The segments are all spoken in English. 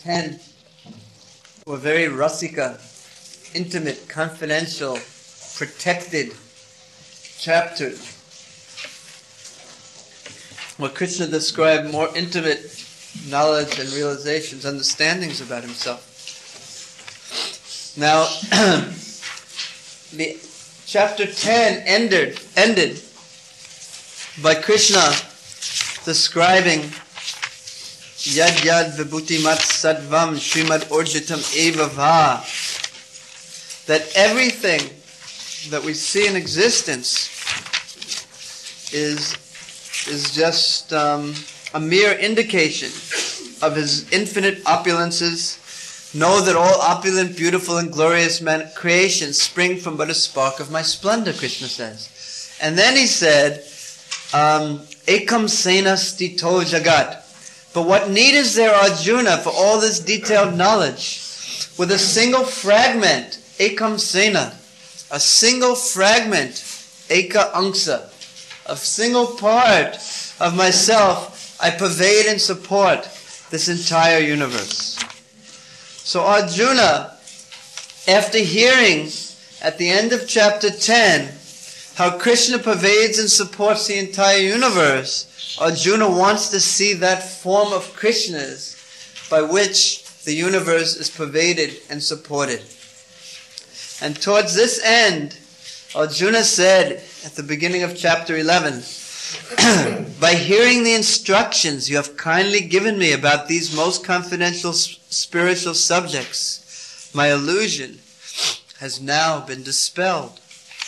10 were very rasika, intimate, confidential, protected chapters, where Krishna described more intimate knowledge and realizations, understandings about himself. Now, the chapter 10 ended by Krishna describing Yad Yad Vibhutimat Sattvam Srimad Orjitam Eva Va, that everything that we see in existence is just a mere indication of his infinite opulences. Know that all opulent, beautiful, and glorious creations spring from but a spark of my splendor, Krishna says. And then he said, Ekam Sena Stito Jagat. But what need is there, Arjuna, for all this detailed knowledge? With a single fragment, Ekam Sena, a single fragment, Eka Angsa, a single part of myself, I pervade and support this entire universe. So Arjuna, after hearing at the end of chapter 10 how Krishna pervades and supports the entire universe, Arjuna wants to see that form of Krishna's by which the universe is pervaded and supported. And towards this end, Arjuna said at the beginning of chapter 11, by hearing the instructions you have kindly given me about these most confidential spiritual subjects, my illusion has now been dispelled.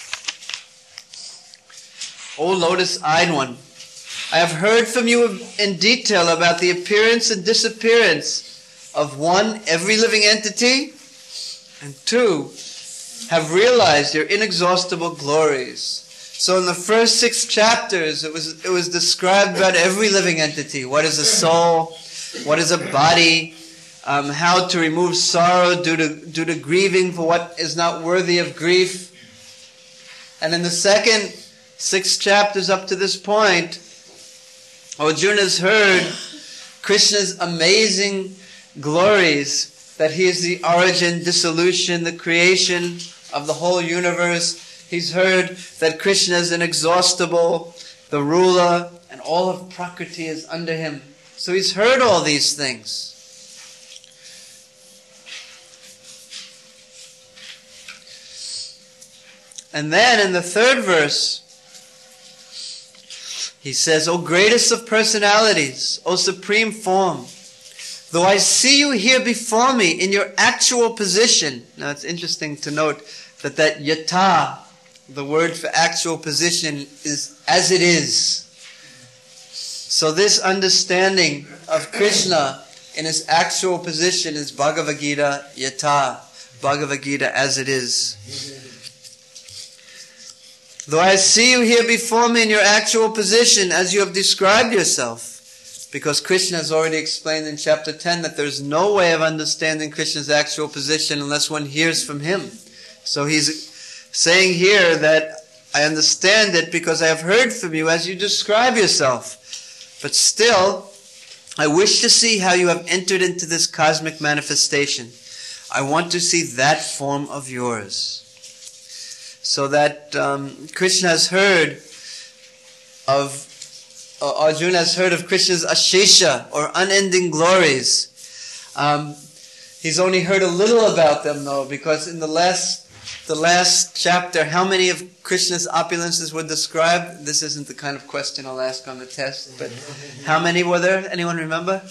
O lotus-eyed one, I have heard from you in detail about the appearance and disappearance of one, every living entity, and two, have realized your inexhaustible glories. So in the first 6 chapters, it was described about every living entity. What is a soul? What is a body? How to remove sorrow due to grieving for what is not worthy of grief. And in the second 6 chapters up to this point, Arjuna's heard Krishna's amazing glories, that he is the origin, dissolution, the creation of the whole universe. He's heard that Krishna is inexhaustible, the ruler, and all of Prakriti is under him. So he's heard all these things. And then in the 3rd verse, he says, O greatest of personalities, O supreme form, though I see you here before me in your actual position. Now it's interesting to note that yata, the word for actual position, is as it is. So this understanding of Krishna in his actual position is Bhagavad Gita yata, Bhagavad Gita as it is. Though I see you here before me in your actual position as you have described yourself, because Krishna has already explained in chapter 10 that there's no way of understanding Krishna's actual position unless one hears from him. So he's saying here that I understand it because I have heard from you as you describe yourself. But still, I wish to see how you have entered into this cosmic manifestation. I want to see that form of yours. So that Krishna has heard of, Arjuna has heard of Krishna's Ashesha, or unending glories. He's only heard a little about them though, because in the last chapter, how many of Krishna's opulences were described? This isn't the kind of question I'll ask on the test, but how many were there? Anyone remember?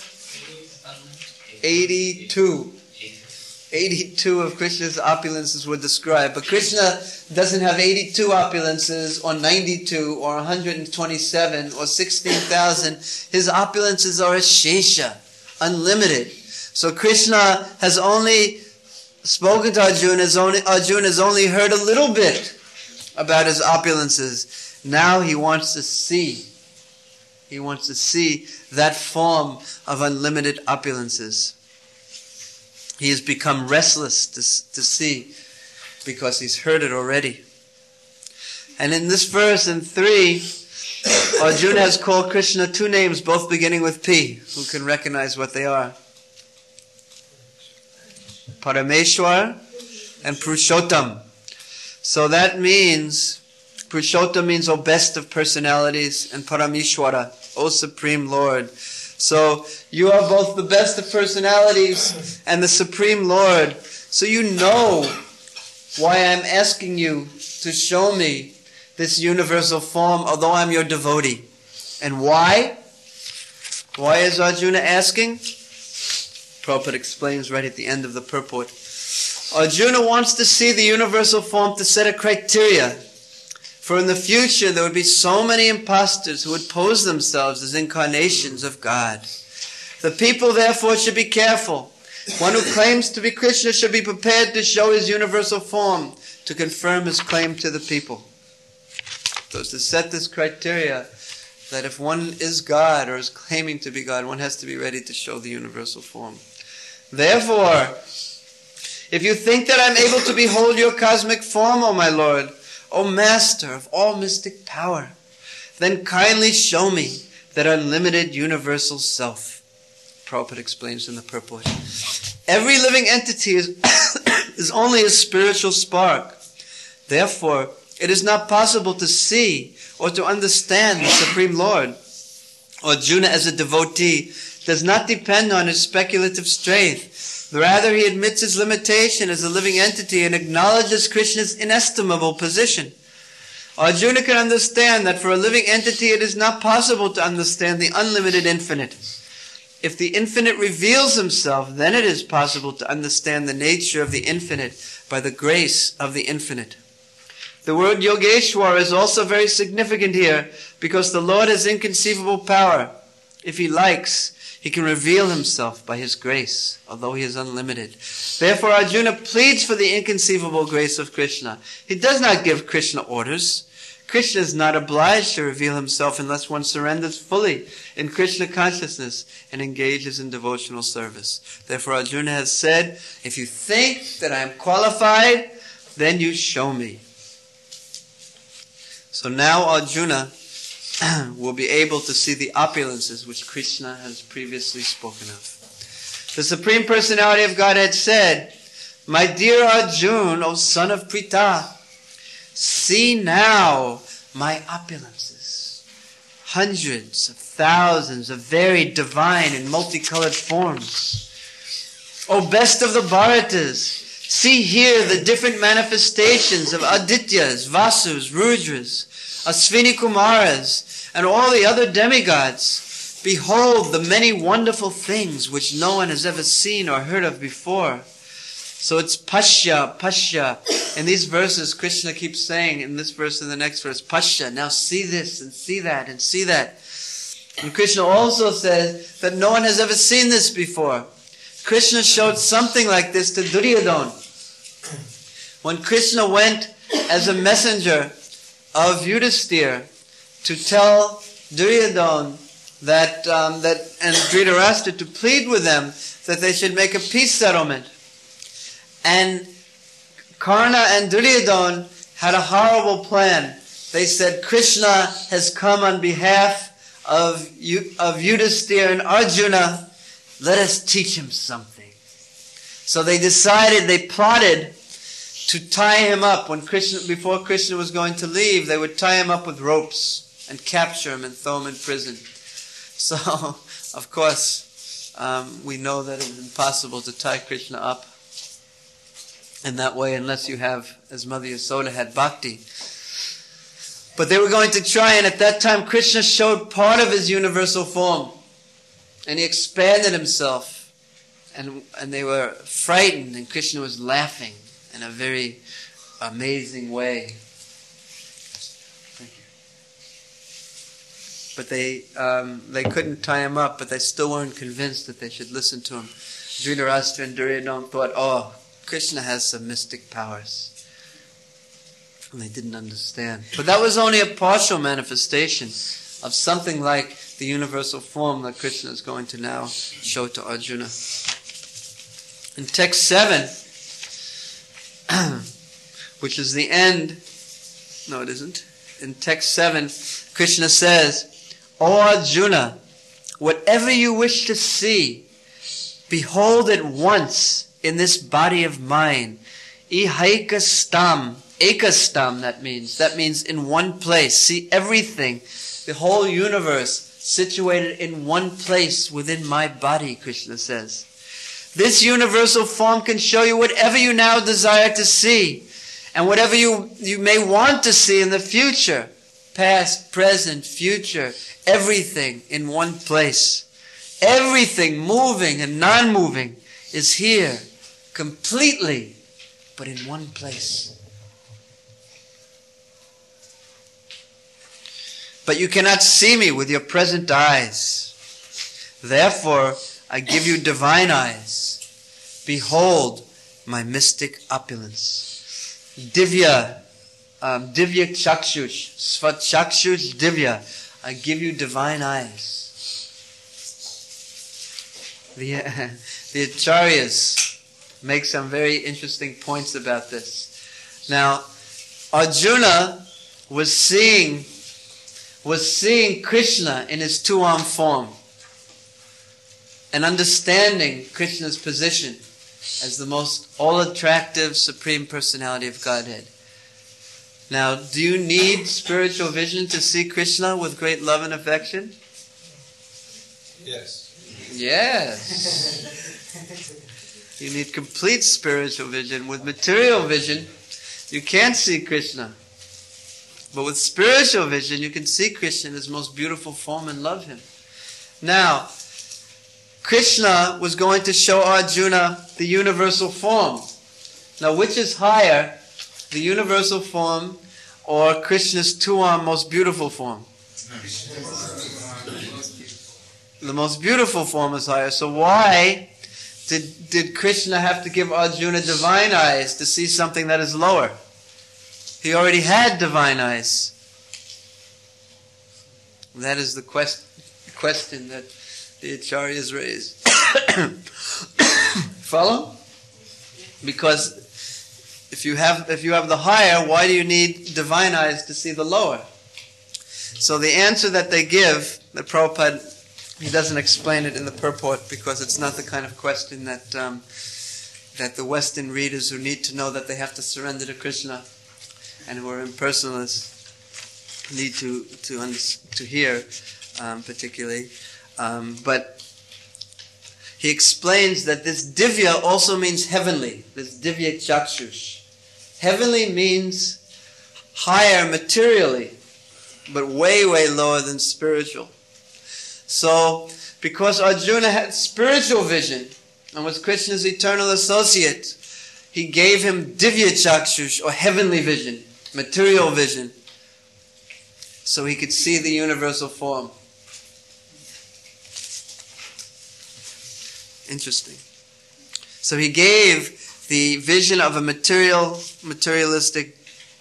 82. 82 of Krishna's opulences were described. But Krishna doesn't have 82 opulences, or 92, or 127, or 16,000. His opulences are ashesha, unlimited. So Krishna has only spoken to Arjuna, Arjuna has only heard a little bit about his opulences. Now he wants to see. He wants to see that form of unlimited opulences. He has become restless to see because he's heard it already. And in this verse, in 3, Arjuna has called Krishna 2 names, both beginning with P. Who can recognize what they are? Parameshwar and Purushottam. So that means, Purushottam means, O best of personalities, and Parameshwara, O Supreme Lord. So you are both the best of personalities and the Supreme Lord. So you know why I'm asking you to show me this universal form, although I'm your devotee. And why? Why is Arjuna asking? Prabhupada explains right at the end of the purport. Arjuna wants to see the universal form to set a criteria. For in the future there would be so many impostors who would pose themselves as incarnations of God. The people therefore should be careful. One who claims to be Krishna should be prepared to show his universal form to confirm his claim to the people. So it's to set this criteria that if one is God or is claiming to be God, one has to be ready to show the universal form. Therefore, if you think that I'm able to behold your cosmic form, O my Lord, O Master of all mystic power, then kindly show me that unlimited universal self. Prabhupada explains in the purport. Every living entity is only a spiritual spark. Therefore, it is not possible to see or to understand the Supreme Lord. Arjuna, as a devotee, does not depend on his speculative strength. Rather, he admits his limitation as a living entity and acknowledges Krishna's inestimable position. Arjuna can understand that for a living entity it is not possible to understand the unlimited infinite. If the infinite reveals himself, then it is possible to understand the nature of the infinite by the grace of the infinite. The word Yogeshwar is also very significant here because the Lord has inconceivable power. If he likes, he can reveal himself by his grace, although he is unlimited. Therefore, Arjuna pleads for the inconceivable grace of Krishna. He does not give Krishna orders. Krishna is not obliged to reveal himself unless one surrenders fully in Krishna consciousness and engages in devotional service. Therefore, Arjuna has said, if you think that I am qualified, then you show me. So now Arjuna will be able to see the opulences which Krishna has previously spoken of. The Supreme Personality of Godhead said, my dear Arjuna, O son of Pritha, see now my opulences, hundreds of thousands of varied divine and multicolored forms. O best of the Bharatas, see here the different manifestations of Adityas, Vasus, Rudras, Asvini Kumaras, and all the other demigods. Behold the many wonderful things which no one has ever seen or heard of before. So it's Pasya, Pasya. In these verses, Krishna keeps saying, in this verse and the next verse, Pasya, now see this and see that and see that. And Krishna also says that no one has ever seen this before. Krishna showed something like this to Duryodhana. When Krishna went as a messenger of Yudhisthira to tell Duryodhana and Dhritarashtra to plead with them that they should make a peace settlement. And Karna and Duryodhana had a horrible plan. They said, Krishna has come on behalf of Yudhisthira and Arjuna. Let us teach him something. So they plotted to tie him up. Before Krishna was going to leave, they would tie him up with ropes and capture him and throw him in prison. So, of course, we know that it is impossible to tie Krishna up in that way unless you have, as Mother Yasoda had, bhakti. But they were going to try, and at that time Krishna showed part of his universal form. And he expanded himself. And they were frightened, and Krishna was laughing in a very amazing way. Thank you. But they couldn't tie him up, but they still weren't convinced that they should listen to him. Dhritarashtra and Duryodhana thought, oh, Krishna has some mystic powers. And they didn't understand. But that was only a partial manifestation of something like the universal form that Krishna is going to now show to Arjuna. In text 7, which is the end, no it isn't, in text 7, Krishna says, O Arjuna, whatever you wish to see, behold it once in this body of mine. Ihaikastam. Ekastam, that means. That means in one place. See everything, the whole universe, situated in one place within my body, Krishna says. This universal form can show you whatever you now desire to see, and whatever you may want to see in the future. Past, present, future, everything in one place. Everything moving and non-moving is here, completely, but in one place. But you cannot see me with your present eyes. Therefore, I give you divine eyes. Behold my mystic opulence. Divya chakshush, svat chakshush divya. I give you divine eyes. The Acharyas make some very interesting points about this. Now, Arjuna was seeing Krishna in his two-armed form and understanding Krishna's position as the most all-attractive Supreme Personality of Godhead. Now, do you need spiritual vision to see Krishna with great love and affection? Yes. Yes. You need complete spiritual vision. With material vision, you can't see Krishna. But with spiritual vision, you can see Krishna in his most beautiful form and love him. Now, Krishna was going to show Arjuna the universal form. Now, which is higher, the universal form or Krishna's two-armed most beautiful form? The most beautiful form is higher. So why did Krishna have to give Arjuna divine eyes to see something that is lower? He already had divine eyes. That is the question that the Acharyas raise. Follow? Because if you have the higher, why do you need divine eyes to see the lower? So the answer that they give, the Prabhupada, he doesn't explain it in the purport because it's not the kind of question that the Western readers who need to know that they have to surrender to Krishna and who are impersonalists need to hear, particularly. But he explains that this divya also means heavenly. This divya chakshush. Heavenly means higher materially, but way, way lower than spiritual. So, because Arjuna had spiritual vision and was Krishna's eternal associate, he gave him divya chakshush, or heavenly vision, material vision, so he could see the universal form. Interesting. So he gave the vision of a materialistic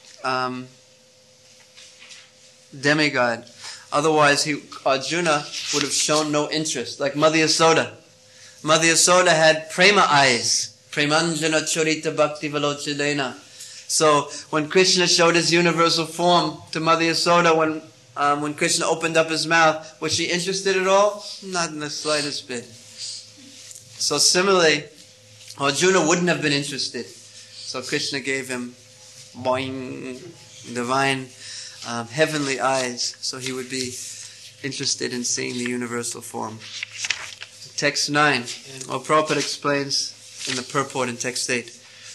demigod. Otherwise, Arjuna would have shown no interest, like Mother Yasoda. Mother Yasoda had prema eyes. Premanjana Charita Bhakti Valochidena. So when Krishna showed his universal form to Mother Yasoda, when Krishna opened up his mouth, was she interested at all? Not in the slightest bit. So similarly, Arjuna wouldn't have been interested. So Krishna gave him boing, divine, heavenly eyes, so he would be interested in seeing the universal form. Text 9. Prabhupada explains in the purport in text 8.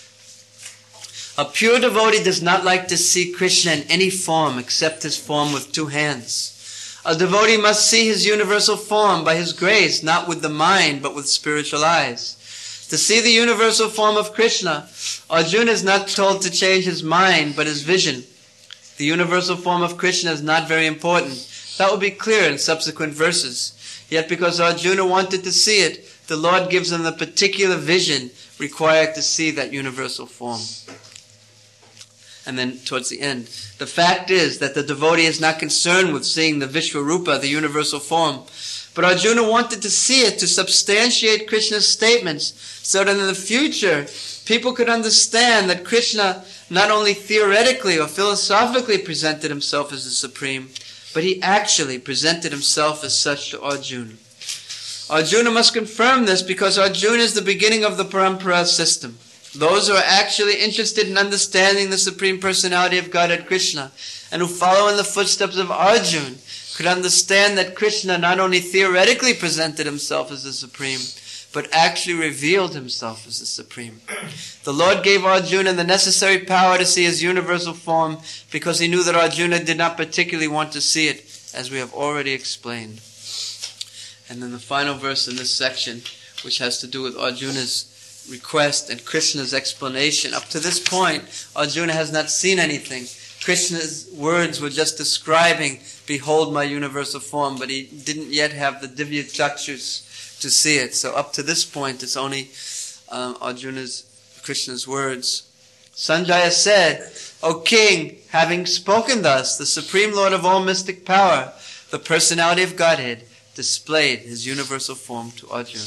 A pure devotee does not like to see Krishna in any form except his form with two hands. A devotee must see his universal form by his grace, not with the mind, but with spiritual eyes. To see the universal form of Krishna, Arjuna is not told to change his mind, but his vision. The universal form of Krishna is not very important. That will be clear in subsequent verses. Yet because Arjuna wanted to see it, the Lord gives him the particular vision required to see that universal form. And then towards the end, the fact is that the devotee is not concerned with seeing the Vishwarupa, the universal form. But Arjuna wanted to see it to substantiate Krishna's statements, so that in the future, people could understand that Krishna not only theoretically or philosophically presented himself as the Supreme, but he actually presented himself as such to Arjuna. Arjuna must confirm this because Arjuna is the beginning of the Parampara system. Those who are actually interested in understanding the Supreme Personality of Godhead Krishna and who follow in the footsteps of Arjuna could understand that Krishna not only theoretically presented himself as the Supreme, but actually revealed himself as the Supreme. The Lord gave Arjuna the necessary power to see his universal form because he knew that Arjuna did not particularly want to see it, as we have already explained. And then the final verse in this section, which has to do with Arjuna's request and Krishna's explanation. Up to this point, Arjuna has not seen anything. Krishna's words were just describing, behold my universal form, but he didn't yet have the Divya Chakshus to see it. So up to this point, it's only Krishna's words. Sanjaya said, O king, having spoken thus, the Supreme Lord of all mystic power, the personality of Godhead, displayed his universal form to Arjuna.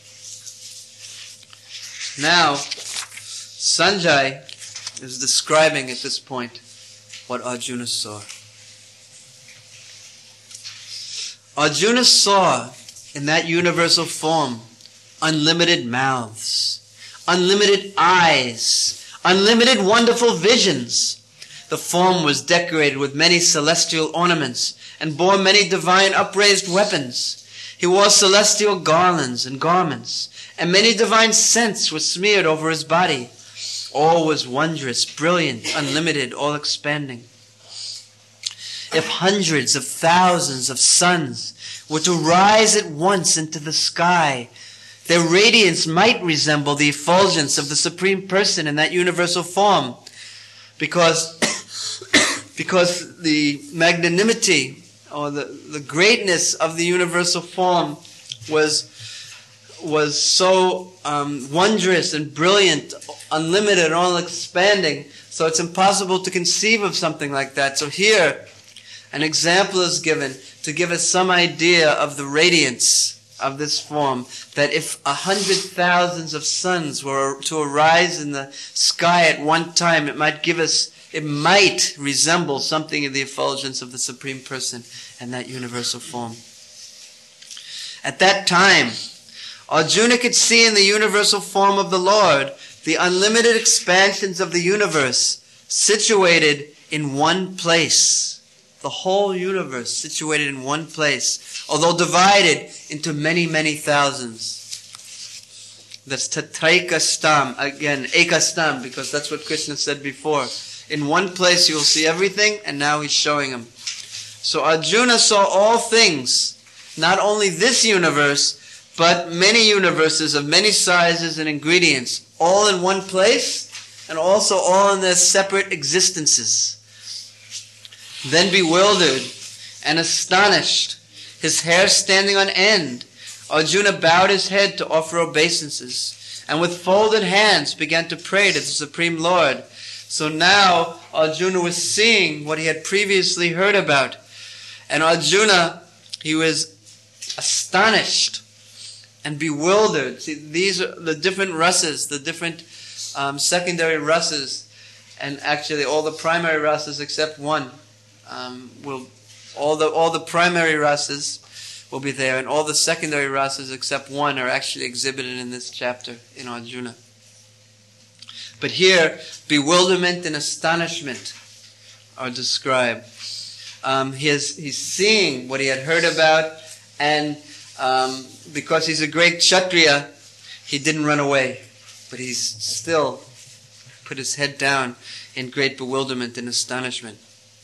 Now, Sanjay is describing at this point what Arjuna saw. Arjuna saw in that universal form unlimited mouths, unlimited eyes, unlimited wonderful visions. The form was decorated with many celestial ornaments and bore many divine upraised weapons. He wore celestial garlands and garments, and many divine scents were smeared over his body. All was wondrous, brilliant, unlimited, all-expanding. If hundreds of thousands of suns were to rise at once into the sky, their radiance might resemble the effulgence of the Supreme Person in that universal form, because the magnanimity or the greatness of the universal form was so wondrous and brilliant, unlimited, and all-expanding, so it's impossible to conceive of something like that. So here, an example is given to give us some idea of the radiance of this form, that if 100,000 of suns were to arise in the sky at one time, it might resemble something in the effulgence of the Supreme Person and that universal form. At that time, Arjuna could see in the universal form of the Lord the unlimited expansions of the universe situated in one place. The whole universe situated in one place, although divided into many, many thousands. That's tatraikastam, again, ekastam, because that's what Krishna said before. In one place you will see everything, and now he's showing him. So Arjuna saw all things, not only this universe, but many universes of many sizes and ingredients, all in one place, and also all in their separate existences. Then bewildered and astonished, his hair standing on end, Arjuna bowed his head to offer obeisances, and with folded hands began to pray to the Supreme Lord. So now Arjuna was seeing what he had previously heard about. And Arjuna, he was astonished and bewildered. See, these are the different rasas, the different secondary rasas, and actually all the primary rasas except one. All the primary rasas will be there, and all the secondary rasas except one are actually exhibited in this chapter in Arjuna. But here, bewilderment and astonishment are described. He's seeing what he had heard about, and because he's a great Kshatriya, he didn't run away, but he's still put his head down in great bewilderment and astonishment.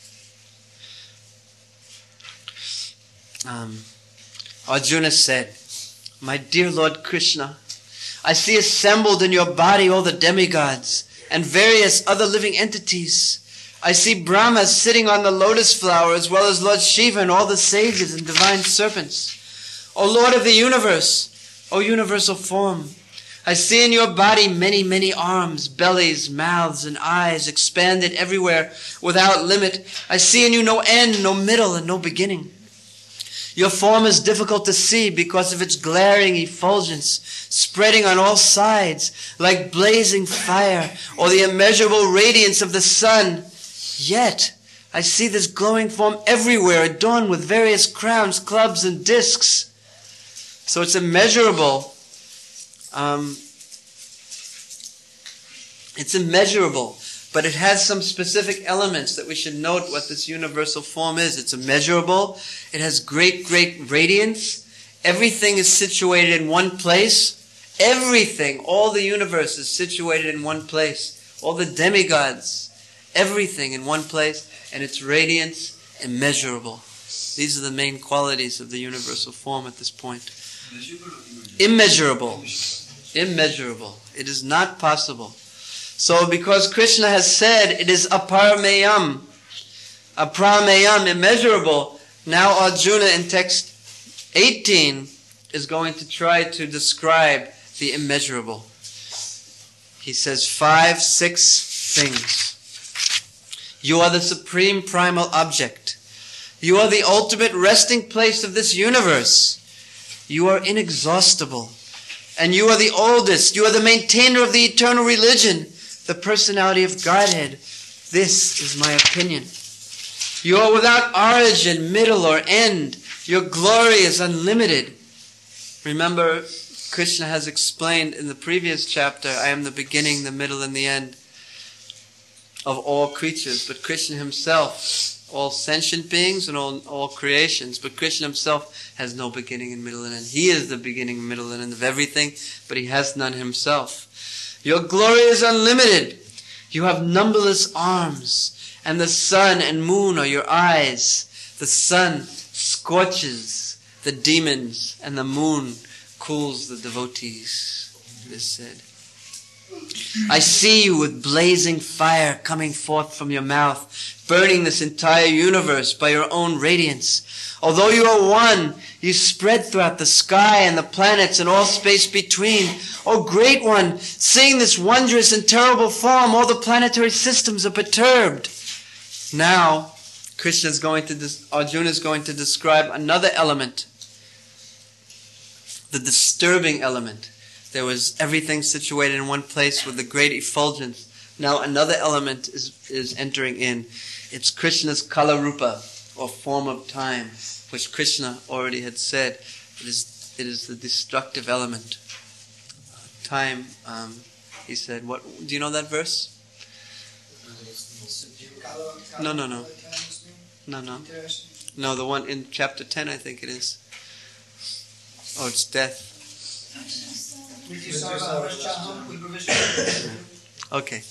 Arjuna said, My dear Lord Krishna, I see assembled in your body all the demigods and various other living entities. I see Brahma sitting on the lotus flower, as well as Lord Shiva and all the sages and divine serpents. O Lord of the universe, O universal form, I see in your body many, many arms, bellies, mouths, and eyes expanded everywhere without limit. I see in you no end, no middle, and no beginning. Your form is difficult to see because of its glaring effulgence, spreading on all sides like blazing fire or the immeasurable radiance of the sun. Yet, I see this glowing form everywhere, adorned with various crowns, clubs, and discs. So it's immeasurable. It's immeasurable, but it has some specific elements that we should note what this universal form is. It's immeasurable. It has great, great radiance. Everything is situated in one place. Everything, all the universe is situated in one place. All the demigods, everything in one place, and its radiance immeasurable. These are the main qualities of the universal form at this point. Immeasurable. Immeasurable. It is not possible. So because Krishna has said it is aparameyam, immeasurable, now Arjuna in text 18 is going to try to describe the immeasurable. He says 5, 6 things. You are the supreme primal object. You are the ultimate resting place of this universe. You are inexhaustible. And you are the oldest. You are the maintainer of the eternal religion, the personality of Godhead. This is my opinion. You are without origin, middle, or end. Your glory is unlimited. Remember, Krishna has explained in the previous chapter, I am the beginning, the middle, and the end of all creatures. But Krishna himself, all sentient beings and all creations, but Krishna himself has no beginning and middle and end. He is the beginning, middle, and end of everything, but he has none himself. Your glory is unlimited. You have numberless arms, and the sun and moon are your eyes. The sun scorches the demons, and the moon cools the devotees. It is said. I see you with blazing fire coming forth from your mouth, burning this entire universe by your own radiance. Although you are one, you spread throughout the sky and the planets and all space between. O Great One, seeing this wondrous and terrible form, all the planetary systems are perturbed. Now, Arjuna is going to describe another element, the disturbing element. There was everything situated in one place with a great effulgence. Now another element is entering in. It's Krishna's Kala Rupa, or form of time, which Krishna already had said. It is the destructive element. Time, he said, what? Do you know that verse? No. No, the one in chapter 10, I think it is. Oh, it's death. Okay.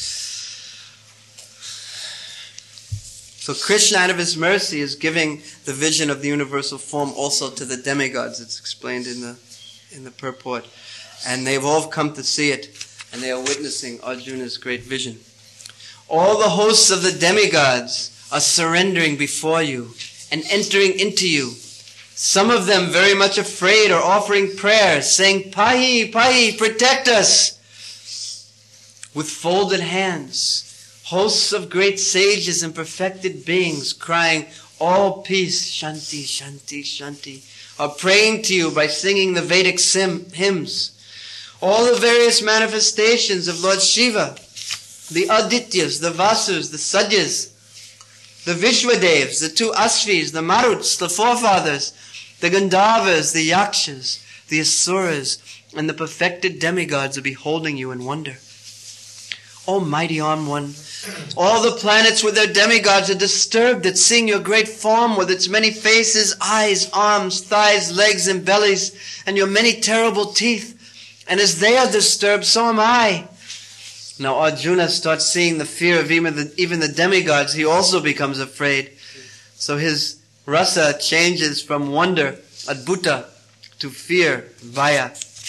So Krishna, out of his mercy, is giving the vision of the universal form also to the demigods. It's explained in the purport. And they've all come to see it, and they are witnessing Arjuna's great vision. All the hosts of the demigods are surrendering before you and entering into you. Some of them very much afraid are offering prayers, saying, Pahi, Pahi, protect us. With folded hands, hosts of great sages and perfected beings crying, all peace, Shanti, Shanti, Shanti, are praying to you by singing the Vedic hymns. All the various manifestations of Lord Shiva, the Adityas, the Vasus, the Sadyas, the Vishwadevs, the two Asvis, the Maruts, the forefathers, the Gandharvas, the Yakshas, the Asuras, and the perfected demigods are beholding you in wonder. O mighty armed one, all the planets with their demigods are disturbed at seeing your great form with its many faces, eyes, arms, thighs, legs, and bellies, and your many terrible teeth. And as they are disturbed, so am I. Now Arjuna starts seeing the fear of even the demigods. He also becomes afraid. So his rasa changes from wonder, adbhuta, to fear, vaya.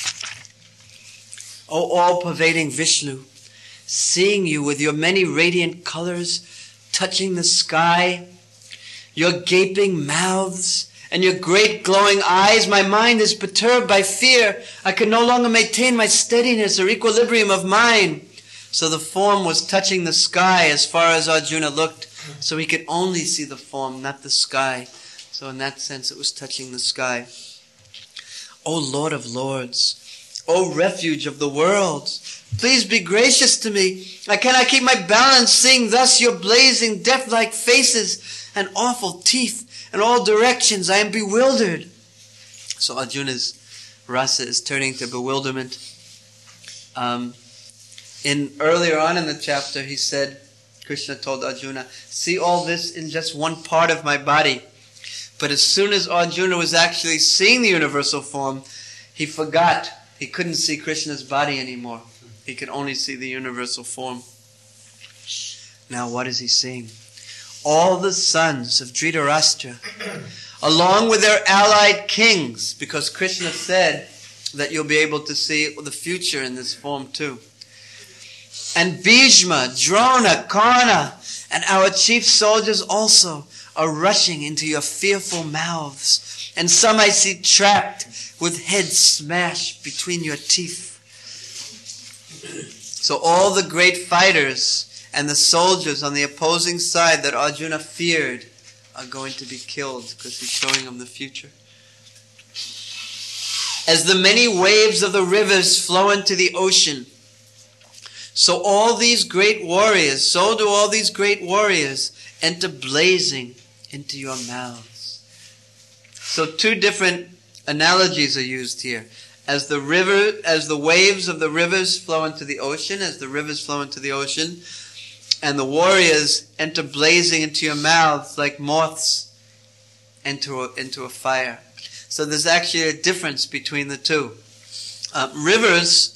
O all-pervading Vishnu, seeing you with your many radiant colors touching the sky, your gaping mouths, and your great glowing eyes, my mind is perturbed by fear. I can no longer maintain my steadiness or equilibrium of mind. So the form was touching the sky as far as Arjuna looked, so he could only see the form, not the sky. So in that sense it was touching the sky. O Lord of Lords, O refuge of the worlds, please be gracious to me. I cannot keep my balance, seeing thus your blazing death-like faces and awful teeth in all directions. I am bewildered. So Arjuna is Rasa is turning to bewilderment. Earlier on in the chapter, he said, Krishna told Arjuna, see all this in just one part of my body. But as soon as Arjuna was actually seeing the universal form, he forgot. He couldn't see Krishna's body anymore. He could only see the universal form. Now what is he seeing? All the sons of Dhritarashtra, along with their allied kings, because Krishna said that you'll be able to see the future in this form too. And Bhishma, Drona, Karna, and our chief soldiers also are rushing into your fearful mouths. And some I see trapped with heads smashed between your teeth. So all the great fighters and the soldiers on the opposing side that Arjuna feared are going to be killed because he's showing them the future. As the many waves of the rivers flow into the ocean, so do all these great warriors enter blazing into your mouths. So two different analogies are used here. As the waves of the rivers flow into the ocean, and the warriors enter blazing into your mouths like moths into a fire. So there's actually a difference between the two. Rivers,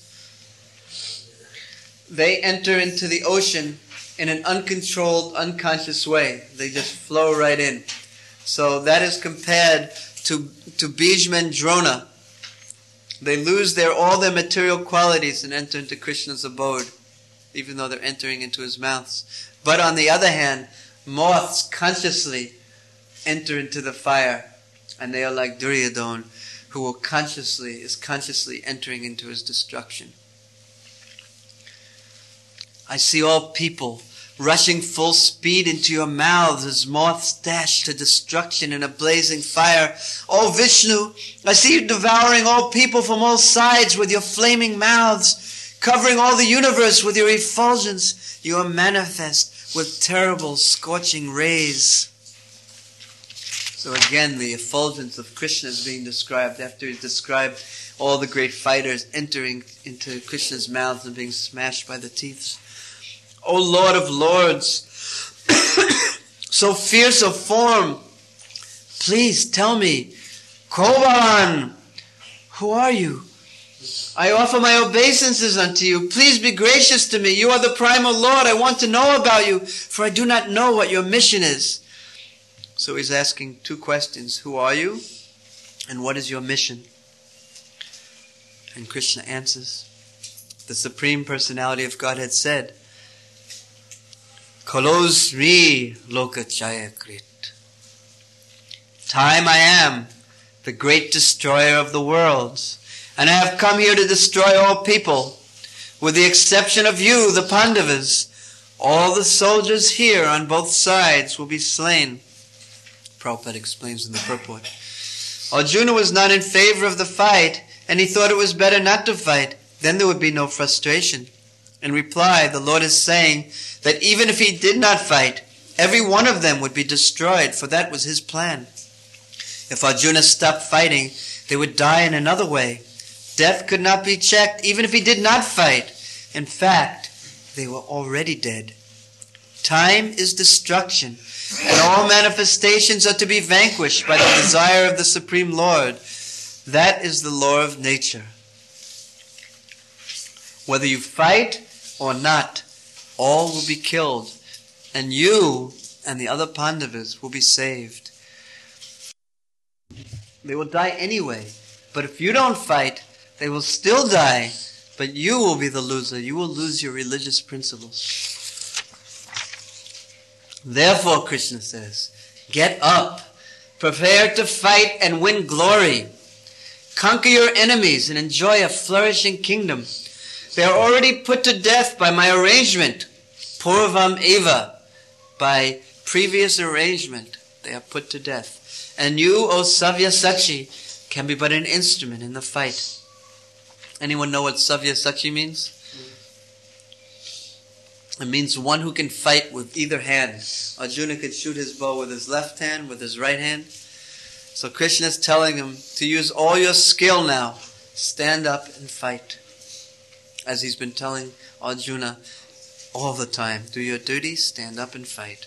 they enter into the ocean in an uncontrolled, unconscious way. They just flow right in. So that is compared to Bhishma and Drona. They lose all their material qualities and enter into Krishna's abode, even though they're entering into his mouths. But on the other hand, moths consciously enter into the fire, and they are like Duryodhana, who is consciously entering into his destruction. I see all people rushing full speed into your mouths as moths dash to destruction in a blazing fire. O Vishnu, I see you devouring all people from all sides with your flaming mouths, covering all the universe with your effulgence. You are manifest with terrible scorching rays. So again, the effulgence of Krishna is being described after he described all the great fighters entering into Krishna's mouth and being smashed by the teeth. O Lord of Lords, so fierce of form, please tell me, Koban, who are you? I offer my obeisances unto you. Please be gracious to me. You are the primal Lord. I want to know about you, for I do not know what your mission is. So he's asking two questions. Who are you? And what is your mission? And Krishna answers. The Supreme Personality of Godhead said, Kalosri lokachaya krit. Time I am, the great destroyer of the worlds, and I have come here to destroy all people, with the exception of you, the Pandavas. All the soldiers here on both sides will be slain. Prabhupada explains in the purport. Arjuna was not in favor of the fight, and he thought it was better not to fight. Then there would be no frustration. In reply, the Lord is saying that even if he did not fight, every one of them would be destroyed, for that was his plan. If Arjuna stopped fighting, they would die in another way. Death could not be checked, even if he did not fight. In fact, they were already dead. Time is destruction, and all manifestations are to be vanquished by the desire of the Supreme Lord. That is the law of nature. Whether you fight or not, all will be killed, and you and the other Pandavas will be saved. They will die anyway, but if you don't fight, they will still die, but you will be the loser. You will lose your religious principles. Therefore, Krishna says, get up, prepare to fight and win glory. Conquer your enemies and enjoy a flourishing kingdom. They are already put to death by my arrangement. Purvam eva. By previous arrangement, they are put to death. And you, O Savyasachi, can be but an instrument in the fight. Anyone know what Savyasachi means? It means one who can fight with either hand. Arjuna could shoot his bow with his left hand, with his right hand. So Krishna is telling him to use all your skill now stand up and fight. As he's been telling Arjuna all the time, do your duty, stand up and fight.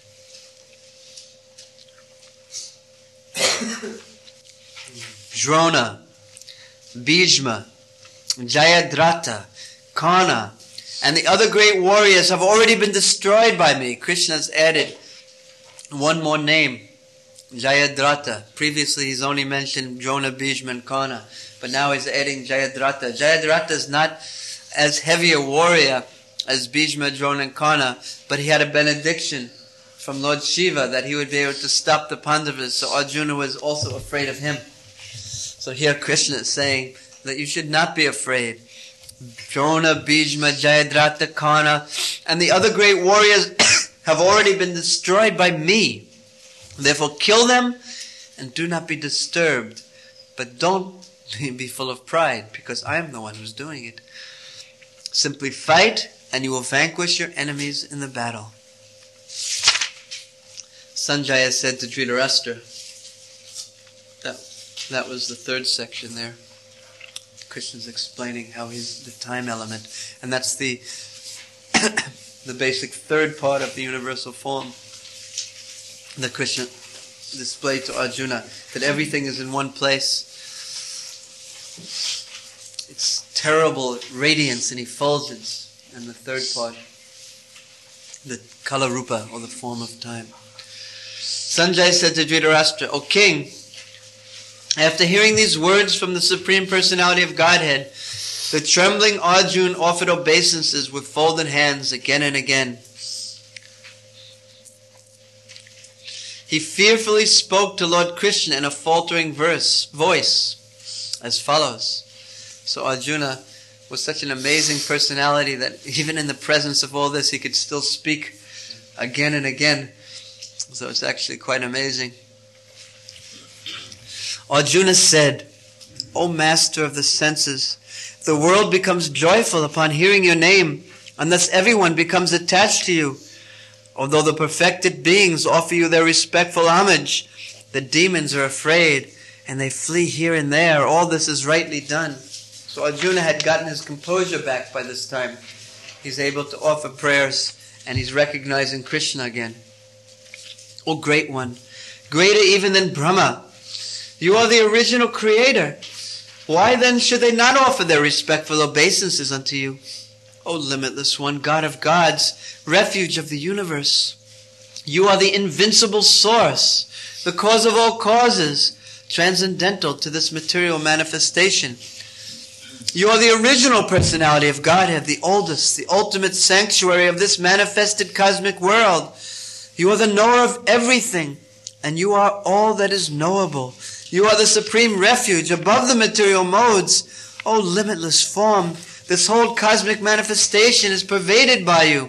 Drona, Bhishma, Jayadratha, Karna, and the other great warriors have already been destroyed by me. Krishna's added one more name, Jayadratha. Previously he's only mentioned Drona, Bhishma, and Karna, but now he's adding Jayadratha. Jayadratha is not as heavy a warrior as Bhishma, Drona, and Karna, but he had a benediction from Lord Shiva that he would be able to stop the Pandavas, so Arjuna was also afraid of him. So here Krishna is saying that you should not be afraid. Drona, Bhishma, Jayadratha, Karna, and the other great warriors have already been destroyed by me. Therefore kill them and do not be disturbed. But don't be full of pride, because I am the one who's doing it. Simply fight and you will vanquish your enemies in the battle. Sanjaya said to Dhritarashtra, that was the third section there. Krishna's explaining how he's the time element. And that's the the basic third part of the universal form that Krishna displayed to Arjuna, that everything is in one place. It's terrible radiance and effulgence. And the third part, the Kala Rupa, or the form of time. Sanjaya said to Dhritarashtra, O king, after hearing these words from the Supreme Personality of Godhead, the trembling Arjuna offered obeisances with folded hands again and again. He fearfully spoke to Lord Krishna in a faltering voice, as follows. So Arjuna was such an amazing personality that even in the presence of all this, he could still speak again and again. So it's actually quite amazing. Arjuna said, O master of the senses, the world becomes joyful upon hearing your name, and thus everyone becomes attached to you. Although the perfected beings offer you their respectful homage, the demons are afraid, and they flee here and there. All this is rightly done. So Arjuna had gotten his composure back by this time. He's able to offer prayers, and he's recognizing Krishna again. O great one, greater even than Brahma, you are the original creator. Why then should they not offer their respectful obeisances unto you? O limitless one, God of gods, refuge of the universe. You are the invincible source, the cause of all causes, transcendental to this material manifestation. You are the original personality of Godhead, the oldest, the ultimate sanctuary of this manifested cosmic world. You are the knower of everything, and you are all that is knowable. You are the supreme refuge above the material modes. O limitless form, this whole cosmic manifestation is pervaded by you.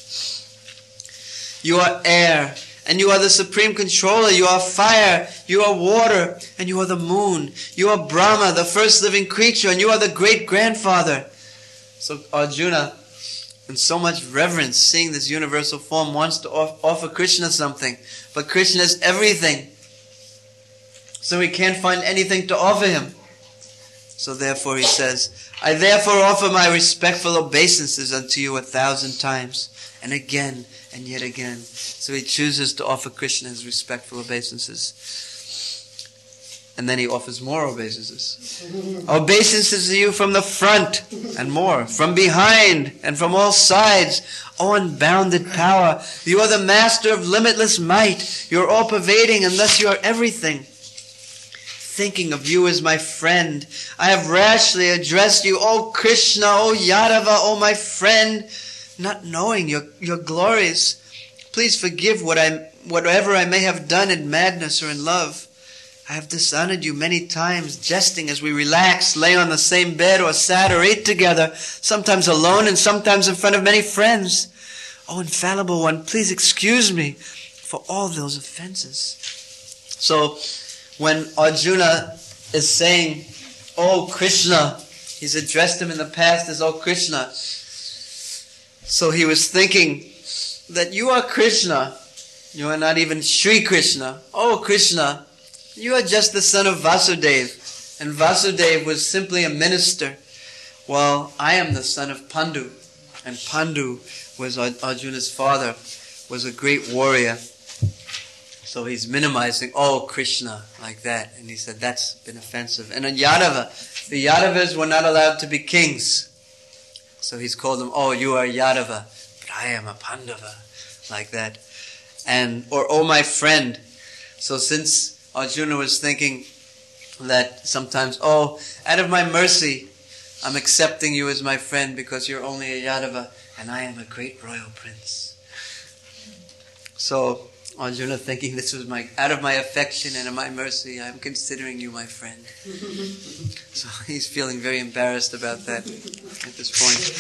You are air, and you are the supreme controller. You are fire, you are water, and you are the moon. You are Brahma, the first living creature, and you are the great grandfather. So Arjuna, in so much reverence, seeing this universal form, wants to offer Krishna something. But Krishna is everything. So he can't find anything to offer him. So therefore he says, I therefore offer my respectful obeisances unto you 1,000 times, and again, and yet again. So he chooses to offer Krishna his respectful obeisances. And then he offers more obeisances. Obeisances to you from the front, and more, from behind, and from all sides. O unbounded power, you are the master of limitless might. You are all-pervading, and thus you are everything. Thinking of you as my friend, I have rashly addressed you, O Krishna, O Yadava, O my friend, not knowing your glories. Please forgive whatever I may have done in madness or in love. I have dishonored you many times, jesting as we relaxed, lay on the same bed, or sat or ate together, sometimes alone and sometimes in front of many friends. O infallible one, please excuse me for all those offenses. So, when Arjuna is saying, O Krishna, he's addressed him in the past as O Krishna. So he was thinking that you are Krishna. You are not even Sri Krishna. Oh Krishna, you are just the son of Vasudeva. And Vasudeva was simply a minister. Well, I am the son of Pandu. And Pandu was Arjuna's father, was a great warrior. So he's minimizing, oh, Krishna, like that. And he said, that's been offensive. And in Yadava, the Yadavas were not allowed to be kings. So he's called them, oh, you are Yadava, but I am a Pandava, like that. And, or, oh, my friend. So since Arjuna was thinking that sometimes, oh, out of my mercy, I'm accepting you as my friend because you're only a Yadava and I am a great royal prince. So Arjuna thinking this was out of my affection and of my mercy, I'm considering you my friend. So he's feeling very embarrassed about that at this point.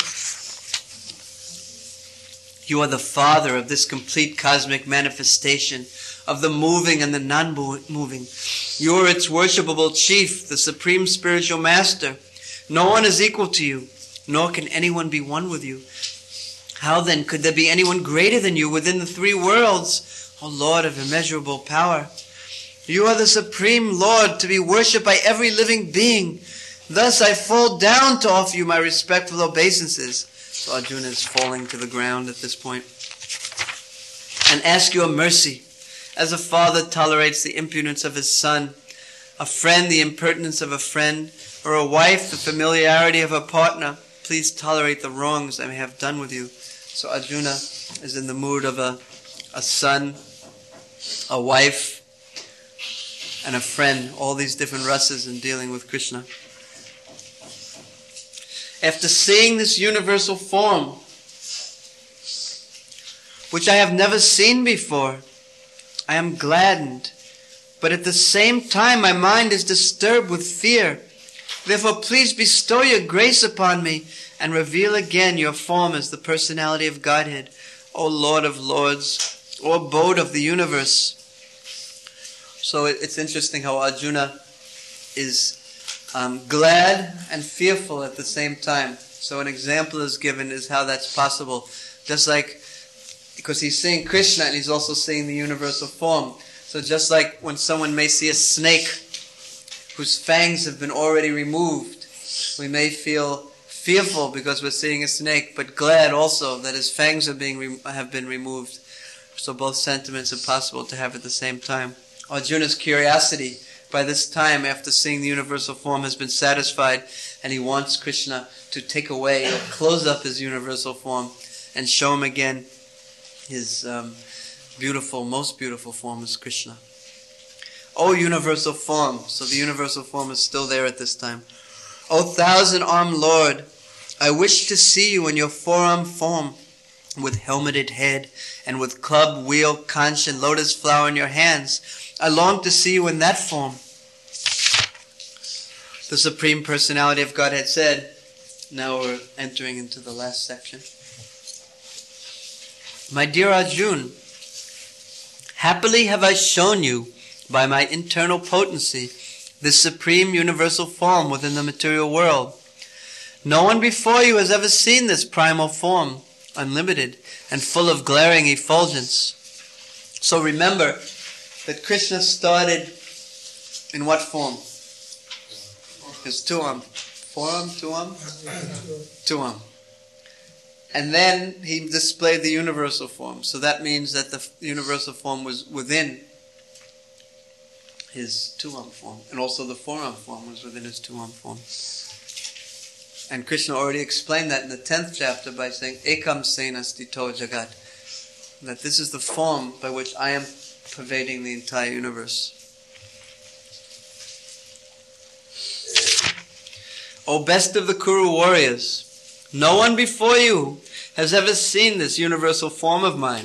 You are the father of this complete cosmic manifestation of the moving and the non-moving. You are its worshipable chief, the supreme spiritual master. No one is equal to you, nor can anyone be one with you. How then could there be anyone greater than you within the three worlds, O Lord of immeasurable power? You are the supreme Lord to be worshipped by every living being. Thus I fall down to offer you my respectful obeisances. So Arjuna is falling to the ground at this point. And ask your mercy. As a father tolerates the impudence of his son, a friend the impertinence of a friend, or a wife the familiarity of a partner, please tolerate the wrongs I may have done with you. So Arjuna is in the mood of a son, a wife, and a friend, all these different rasas in dealing with Krishna. After seeing this universal form, which I have never seen before, I am gladdened, but at the same time my mind is disturbed with fear. Therefore please bestow your grace upon me and reveal again your form as the personality of Godhead, O Lord of Lords, O abode of the universe. So it's interesting how Arjuna is glad and fearful at the same time. So an example is given is how that's possible. Just like, because he's seeing Krishna and he's also seeing the universal form. So just like when someone may see a snake whose fangs have been already removed, we may feel fearful because we're seeing a snake, but glad also that his fangs have been removed. So both sentiments are possible to have at the same time. Arjuna's curiosity by this time, after seeing the universal form, has been satisfied, and he wants Krishna to take away or close up his universal form and show him again his most beautiful form is Krishna. O universal form. So the universal form is still there at this time. O thousand-armed Lord, I wish to see you in your four-armed form, with helmeted head, and with club, wheel, conch, and lotus flower in your hands. I long to see you in that form. The Supreme Personality of Godhead said, now we're entering into the last section. My dear Arjuna, happily have I shown you by my internal potency this supreme universal form within the material world. No one before you has ever seen this primal form, unlimited and full of glaring effulgence. So remember that Krishna started in what form? His two-arm. Four-arm? Two-arm? Two-arm. And then he displayed the universal form. So that means that the universal form was within his two-arm form. And also the four-arm form was within his two-arm form. And Krishna already explained that in the 10th chapter by saying, Ekam Sena Stito Jagat. That this is the form by which I am pervading the entire universe. O best of the Kuru warriors, no one before you has ever seen this universal form of mine.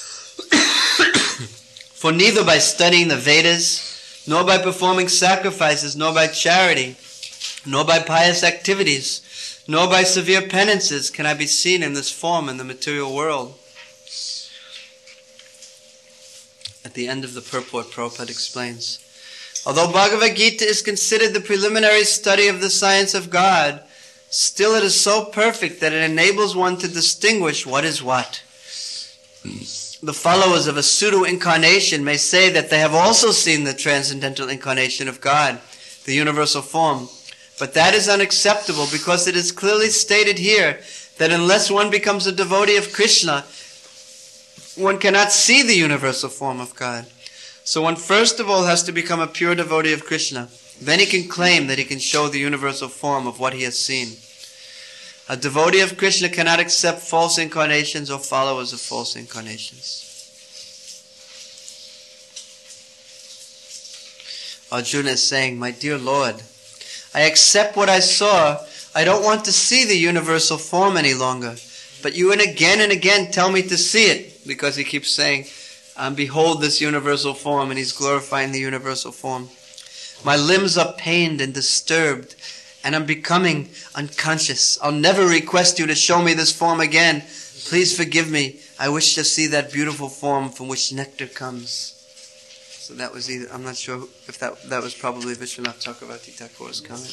For neither by studying the Vedas, nor by performing sacrifices, nor by charity, nor by pious activities, nor by severe penances can I be seen in this form in the material world. At the end of the purport, Prabhupada explains, although Bhagavad Gita is considered the preliminary study of the science of God, still it is so perfect that it enables one to distinguish what is what. The followers of a pseudo-incarnation may say that they have also seen the transcendental incarnation of God. the universal form. But that is unacceptable because it is clearly stated here that unless one becomes a devotee of Krishna, one cannot see the universal form of God. So one first of all has to become a pure devotee of Krishna. Then he can claim that he can show the universal form of what he has seen. A devotee of Krishna cannot accept false incarnations or followers of false incarnations. Arjuna is saying, my dear Lord, I accept what I saw. I don't want to see the universal form any longer. But you and again tell me to see it. Because he keeps saying, behold this universal form, and he's glorifying the universal form. My limbs are pained and disturbed, and I'm becoming unconscious. I'll never request you to show me this form again. Please forgive me. I wish to see that beautiful form from which nectar comes. So that was either, I'm not sure if that was probably Vishwanath Chakravarti Thakur's comment.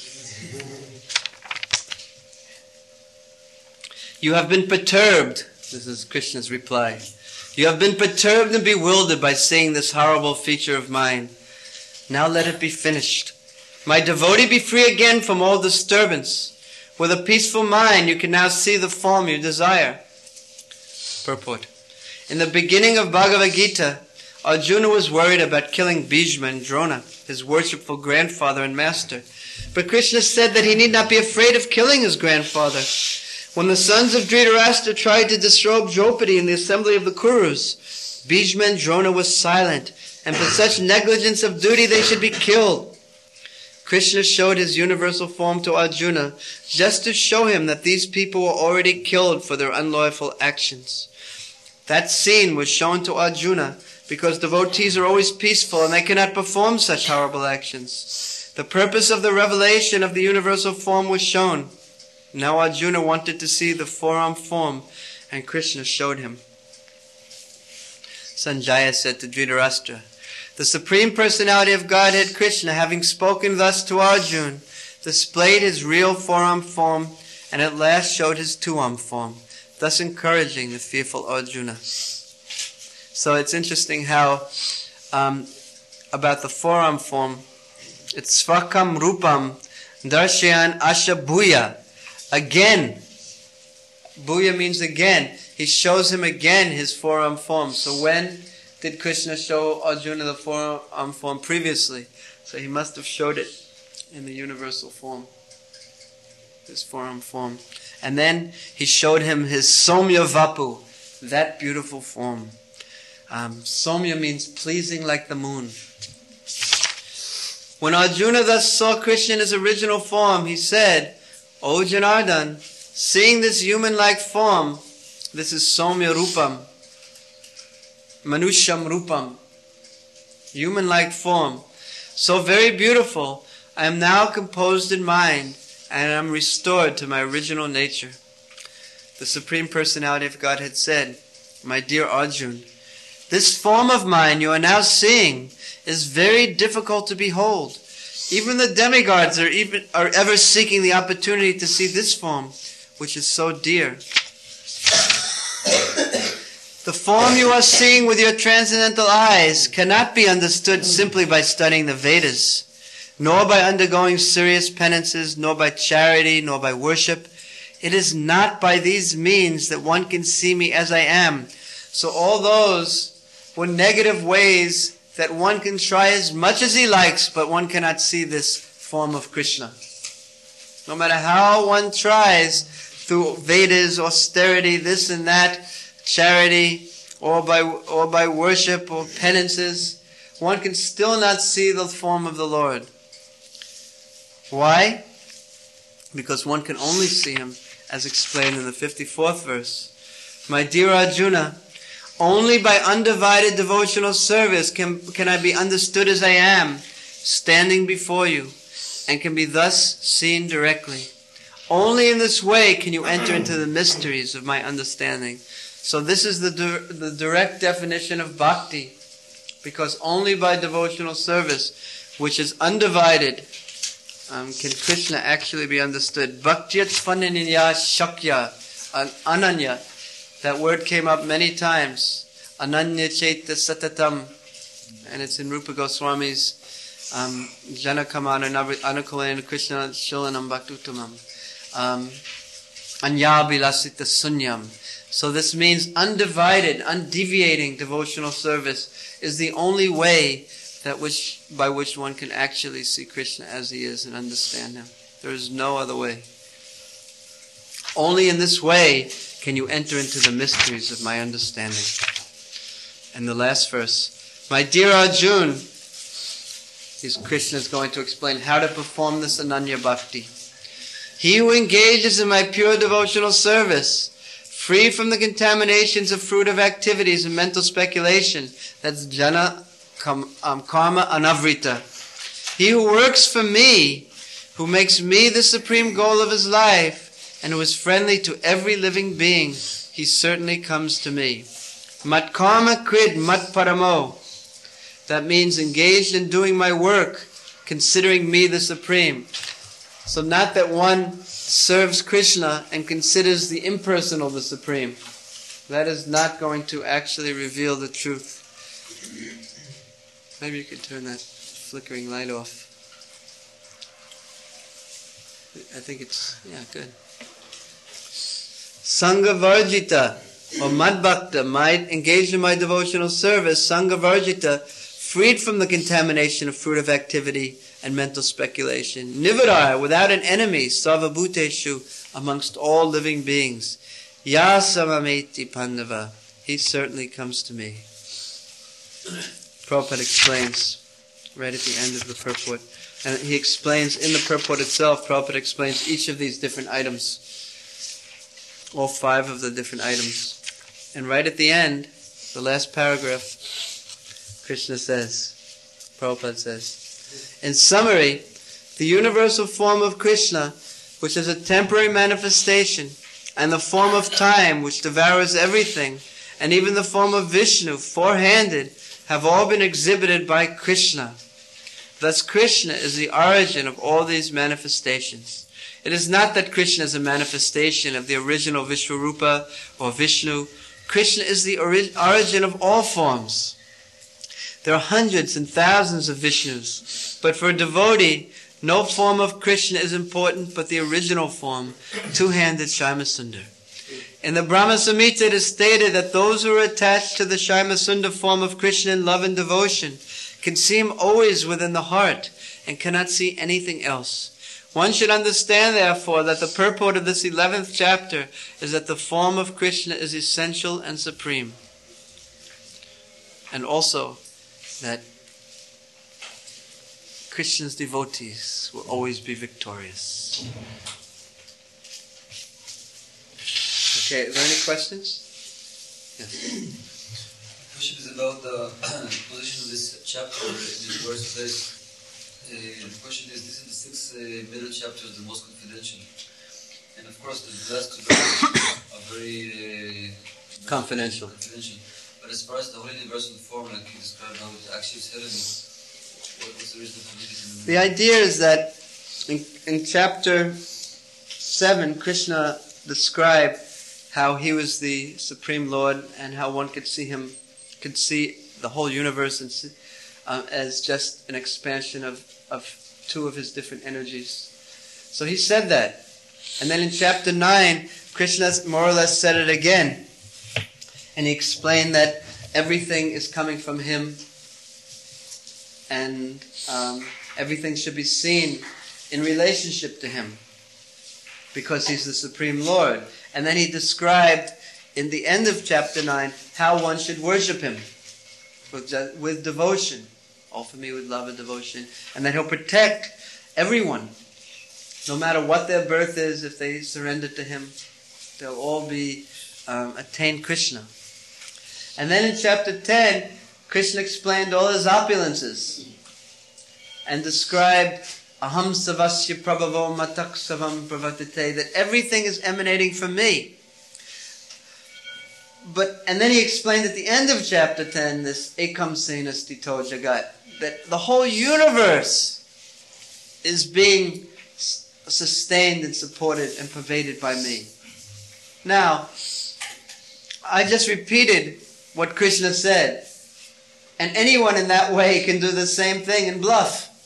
You have been perturbed. This is Krishna's reply. You have been perturbed and bewildered by seeing this horrible feature of mine. Now let it be finished. My devotee, be free again from all disturbance. With a peaceful mind, you can now see the form you desire. Purport. In the beginning of Bhagavad Gita, Arjuna was worried about killing Bhishma and Drona, his worshipful grandfather and master. But Krishna said that he need not be afraid of killing his grandfather. When the sons of Dhritarashtra tried to disrobe Draupadi in the assembly of the Kurus, Bhishma and Drona were silent, and for such negligence of duty they should be killed. Krishna showed his universal form to Arjuna just to show him that these people were already killed for their unlawful actions. That scene was shown to Arjuna because devotees are always peaceful and they cannot perform such horrible actions. The purpose of the revelation of the universal form was shown. Now Arjuna wanted to see the four-armed form, and Krishna showed him. Sanjaya said to Dhritarashtra, the Supreme Personality of Godhead Krishna, having spoken thus to Arjuna, displayed his real four-armed form and at last showed his two-armed form, thus encouraging the fearful Arjuna. So it's interesting how about the four-armed form, it's Svakam Rupam Darshayan Asha Bhuya. Again. Bhuya means again. He shows him again his four-armed form. So when did Krishna show Arjuna the four-armed form? Previously. So he must have showed it in the universal form. His four-armed form. And then he showed him his Somya Vapu, that beautiful form. Somya means pleasing like the moon. When Arjuna thus saw Krishna in his original form, he said, O Janardhan, seeing this human-like form, this is Somya Rupam, Manusham Rupam, human-like form, so very beautiful, I am now composed in mind and am restored to my original nature. The Supreme Personality of Godhead said, my dear Arjuna, this form of mine you are now seeing is very difficult to behold. Even the demigods are ever seeking the opportunity to see this form, which is so dear. The form you are seeing with your transcendental eyes cannot be understood simply by studying the Vedas, nor by undergoing serious penances, nor by charity, nor by worship. It is not by these means that one can see me as I am. So all those were negative ways that one can try as much as he likes, but one cannot see this form of Krishna. No matter how one tries through Vedas, austerity, this and that, charity, or by worship or penances, one can still not see the form of the Lord. Why? Because one can only see him as explained in the 54th verse. My dear Arjuna, only by undivided devotional service can I be understood as I am, standing before you, and can be thus seen directly. Only in this way can you enter into the mysteries of my understanding. So this is the direct definition of bhakti, because only by devotional service, which is undivided, can Krishna actually be understood. Bhaktyat Svananiya Shakya, Ananya. That word came up many times. Ananya Chaita Satatam. And it's in Rupa Goswami's Jana Kamana Anukulena Krishna Shilanam Bhaktutamam. Anyabilasita Sunyam. So this means undivided, undeviating devotional service is the only way by which one can actually see Krishna as he is and understand him. There is no other way. Only in this way can you enter into the mysteries of my understanding. And the last verse, my dear Arjun, Krishna is going to explain how to perform this Ananya Bhakti. He who engages in my pure devotional service, free from the contaminations of fruitive activities and mental speculation, that's jana karma anavrita. He who works for me, who makes me the supreme goal of his life, and who is friendly to every living being, he certainly comes to me. Mat karma krid mat paramo. That means engaged in doing my work, considering me the supreme. So not that one serves Krishna and considers the impersonal the supreme. That is not going to actually reveal the truth. Maybe you could turn that flickering light off. I think it's, good. Sangha Varjita, or Madbhakta, engaged in my devotional service, Sangha Varjita, freed from the contamination of fruitive activity and mental speculation. Nivarar, without an enemy, Sarvabhuteshu, amongst all living beings. Yasamameti Pandava, he certainly comes to me. Prabhupada explains, right at the end of the purport, and he explains in the purport itself, Prabhupada explains each of these different items, all 5 of the different items. And right at the end, the last paragraph, Krishna says, Prabhupada says, in summary, the universal form of Krishna, which is a temporary manifestation, and the form of time, which devours everything, and even the form of Vishnu, 4-handed, have all been exhibited by Krishna. Thus Krishna is the origin of all these manifestations. It is not that Krishna is a manifestation of the original Vishwarupa or Vishnu. Krishna is the origin of all forms. There are hundreds and thousands of Vishnus, but for a devotee, no form of Krishna is important but the original form, 2-handed Shyamasundar. In the Brahma Samhita it is stated that those who are attached to the Shyamasundar form of Krishna in love and devotion can see him always within the heart and cannot see anything else. One should understand, therefore, that the purport of this 11th chapter is that the form of Krishna is essential and supreme. And also that Krishna's devotees will always be victorious. Okay, are there any questions? Yes. The question is about the position of this chapter, this verse says. The question is, this is the 6 middle chapters, the most confidential. And of course, the last 2 verses are very confidential. But as far as the whole universal form, like you described how it actually is hidden, what's the reason for this? The idea is that in chapter 7, Krishna described how he was the Supreme Lord and how one could see him, could see the whole universe as just an expansion of 2 of his different energies. So he said that. And then in chapter 9, Krishna more or less said it again. And he explained that everything is coming from him and everything should be seen in relationship to him because he's the Supreme Lord. And then he described in the end of chapter 9 how one should worship him with devotion. Offer me with love and devotion. And that he'll protect everyone. No matter what their birth is, if they surrender to him, they'll all be attain Krishna. And then in chapter 10, Krishna explained all his opulences and described aham savasya prabhavo matak savam pravatite, that everything is emanating from me. And then he explained at the end of chapter 10 this ekam sena stito jagat, that the whole universe is being sustained and supported and pervaded by me. Now, I just repeated what Krishna said, and anyone in that way can do the same thing and bluff.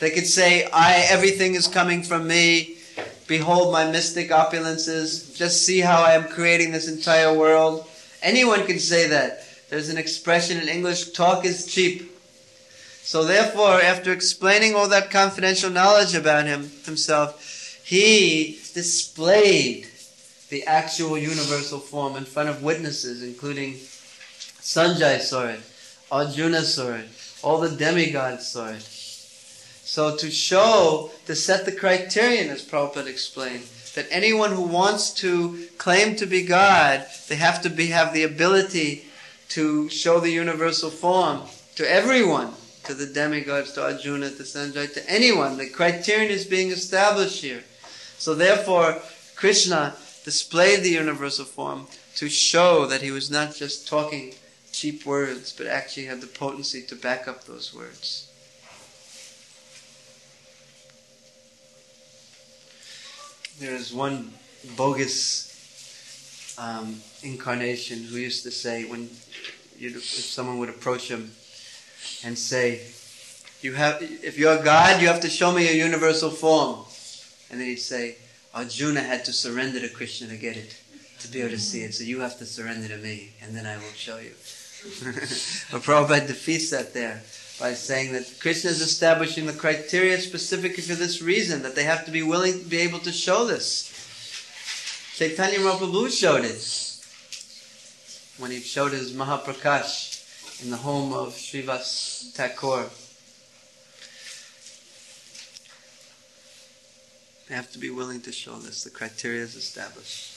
They could say, everything is coming from me. Behold my mystic opulences. Just see how I am creating this entire world. Anyone can say that. There's an expression in English, talk is cheap. So therefore, after explaining all that confidential knowledge about himself, he displayed the actual universal form in front of witnesses, including Sanjay saw it, Arjuna saw it, all the demigods saw it. So to set the criterion, as Prabhupada explained, that anyone who wants to claim to be God, they have to have the ability to show the universal form to everyone, to the demigods, to Arjuna, to Sanjay, to anyone. The criterion is being established here. So therefore, Krishna displayed the universal form to show that he was not just talking cheap words, but actually had the potency to back up those words. There is one bogus incarnation who used to say, if someone would approach him and say, if you're God, you have to show me a universal form. And then he'd say, Arjuna had to surrender to Krishna to get it, to be able to see it. So you have to surrender to me, and then I will show you. But Prabhupada defeats that there by saying that Krishna is establishing the criteria specifically for this reason, that they have to be willing to be able to show this. Chaitanya Mahaprabhu showed it when he showed his Mahaprakash in the home of Srivas Thakur. They have to be willing to show this. The criteria is established.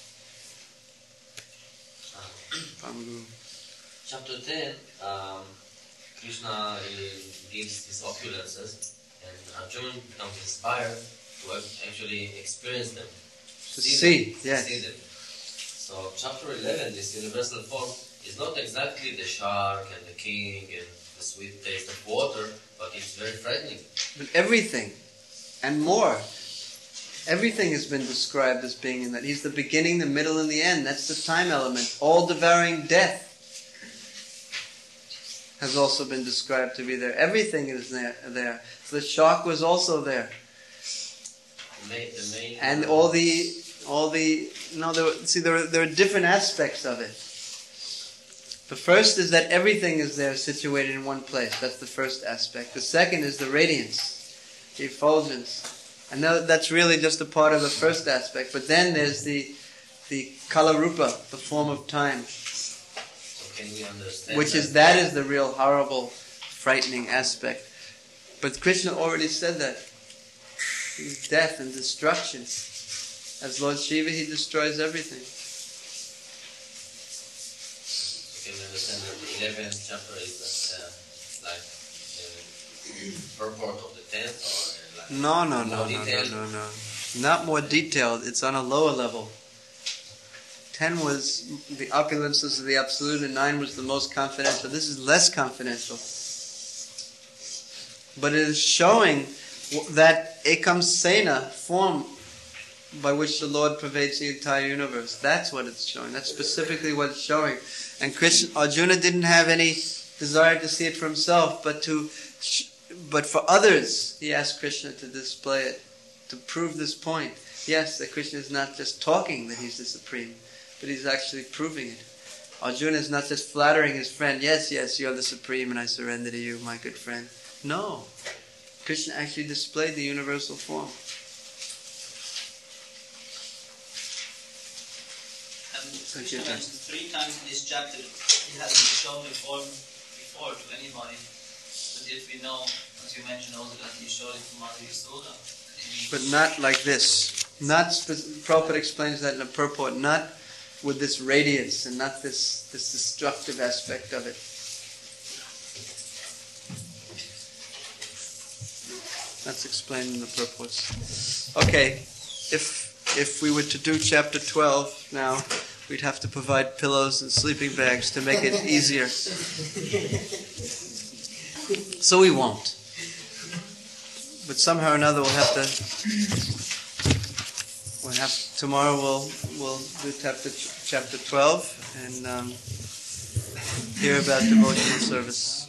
Chapter 10, Krishna gives his opulences, and Arjuna becomes inspired to actually experience them. To see, yes. See them. So chapter 11, this universal form, is not exactly the shark and the king and the sweet taste of water, but it's very frightening. But everything, and more, everything has been described as being in that. He's the beginning, the middle, and the end. That's the time element. All-devouring death has also been described to be there. Everything is there. The shark was also there. And there are different aspects of it. The first is that everything is there situated in one place. That's the first aspect. The second is the radiance, the effulgence. And that's really just a part of the first aspect. But then there's the Kala Rupa, the form of time. So can we understand that is the real horrible, frightening aspect. But Krishna already said that. He's death and destruction. As Lord Shiva, he destroys everything. So can we understand that the 11th chapter is like the purport of the 10th? Or No. Not more detailed. It's on a lower level. 10 was the opulences of the Absolute, and 9 was the most confidential. This is less confidential. But it is showing that Ekam Sena form by which the Lord pervades the entire universe. That's what it's showing. That's specifically what it's showing. And Arjuna didn't have any desire to see it for himself, but for others, he asked Krishna to display it, to prove this point. Yes, that Krishna is not just talking that he's the Supreme, but he's actually proving it. Arjuna is not just flattering his friend, yes, you're the Supreme and I surrender to you, my good friend. No. Krishna actually displayed the universal form. Krishna mentions 3 times in this chapter he hasn't shown the form before to anybody. But yet we know, as you mentioned also, that he showed it to Mother Yasoda. But not like this. Prabhupada explains that in a purport, not with this radiance and not this destructive aspect of it. That's explained in the purports. Okay, if we were to do chapter 12 now, we'd have to provide pillows and sleeping bags to make it easier. So we won't. But somehow or another tomorrow we'll do chapter 12 and hear about devotional service.